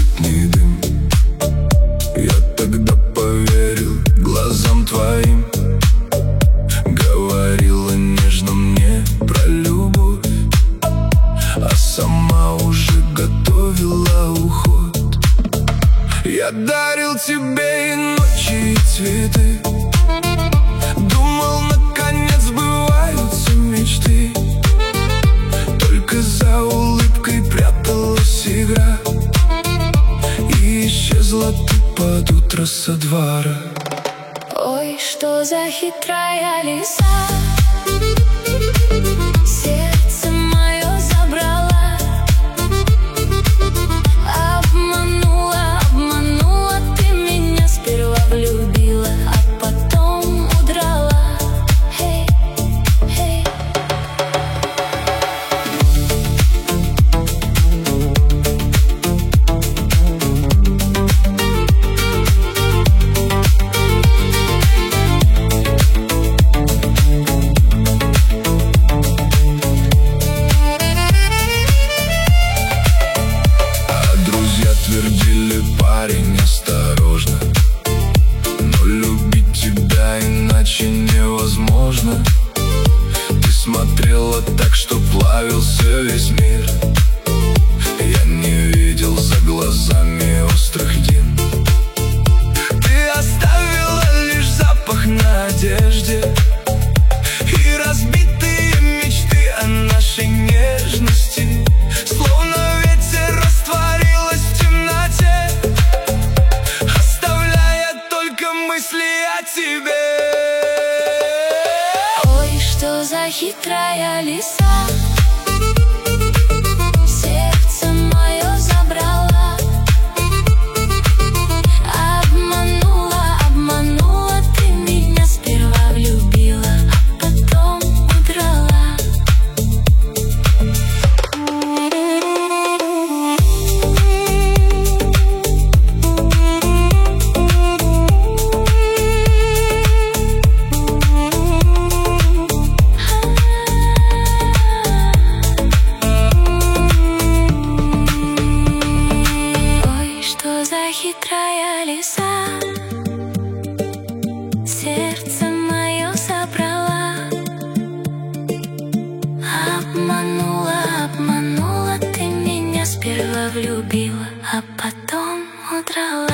сотни дым. Я тогда поверил глазам твоим, говорила нежно мне про любовь, а сама уже готовила уход. Я дарил тебе и ночи, и цветы, думал, наконец сбываются мечты. Только за улыбкой пряталась игра, и исчезла ты под утро со двора. Ой, что за хитрая лиса, сердце мое забрала. Обманула, обманула, ты меня сперва влюбила, а потом удрала. Хей, хей. Твердили: парень, осторожно, но любить тебя иначе невозможно. Ты смотрела так, что плавился весь мир. Я не видел за глазами острых дин. Ты оставила лишь запах на одежде и разбитые мечты о нашей нежности. Словно ветер растворилась в темноте, оставляя только мысли о тебе. Ой, что за хитрая лиса, сердце мое забрала. Обманула, обманула, ты меня сперва влюбила, а потом удрала. Хитрая лиса, сердце мое забрала. Обманула, обманула, ты меня сперва влюбила, а потом удрала.